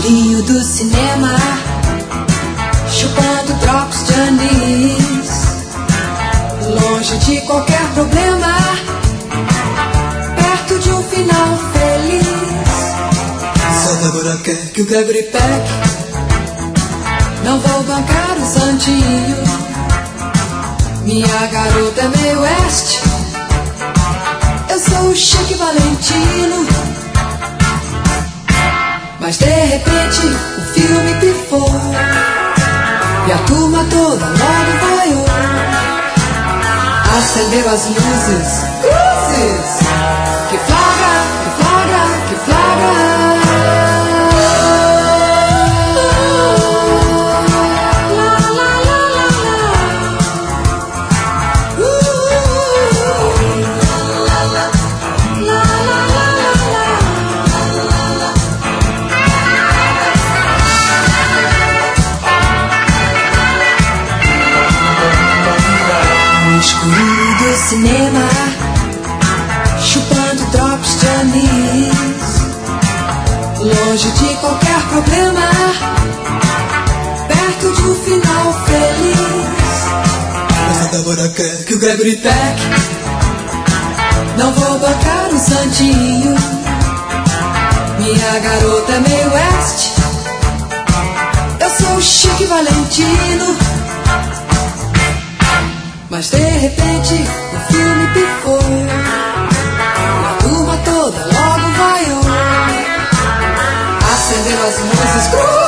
escurinho do cinema, chupando drops de anis, longe de qualquer problema, perto de um final feliz. Salvadora quer que o Gregory Peck, não vou bancar o santinho. Minha garota é meio oeste, eu sou o Chique Valentino. Mas de repente o filme pifou e a turma toda logo vaiou. Acendeu as luzes, cruzes, que flagra, que flagra, que flagra. Escurinho do cinema, chupando drops de anis, longe de qualquer problema, perto de um final feliz. Mas a Débora quer que o Gregory Peck, não vou bancar um santinho. Minha garota é meio oeste, eu sou o Chique Valentino. Mas de repente o filme pifou e a turma toda logo vaiou. Acendeu as luzes cruzes.